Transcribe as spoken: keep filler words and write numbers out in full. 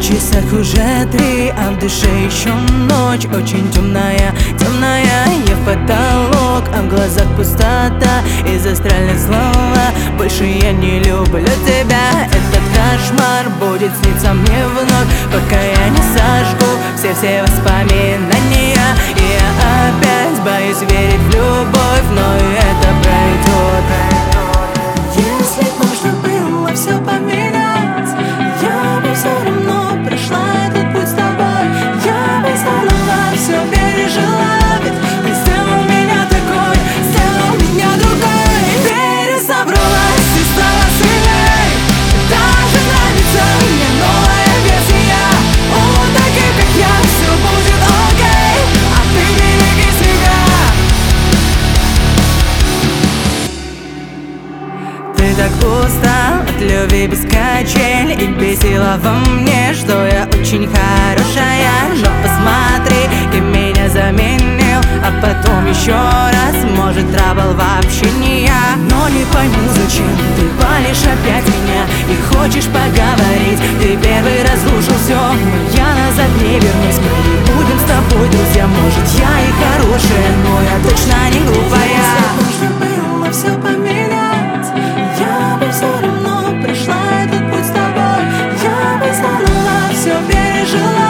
часах уже три, а в душе еще ночь. Очень темная, темная, я в потолок, а в глазах пустота из астральных слова. Больше я не люблю тебя, этот кошмар будет сниться мне вновь, пока я не сожгу все-все воспоминания. И я опять боюсь верить в любовь, но и это пройдет. Если можно было все поменять, я бы все равно прошла этот путь с тобой. Я бы заново все пережила, ведь ты сделал меня такой, сделал меня другой. Пересобралась и стала сильней, даже нравится мне новая версия. У таких, как я, все будет окей, а ты береги себя. Ты так устал от любви без качель и бесила во мне, что я очень хорошая. Но посмотри, ты меня заменил, а потом еще раз, может, трабл вообще не я. Но не пойму, зачем ты палишь опять меня и хочешь поговорить. Ты первый разрушил все, но я назад не вернусь. Мы не будем с тобой друзья, может, я и хорошая, но я точно не глупая. Если нужно было все поменять, я бы все равно прошла этот путь с тобой. Я бы заново все пережила.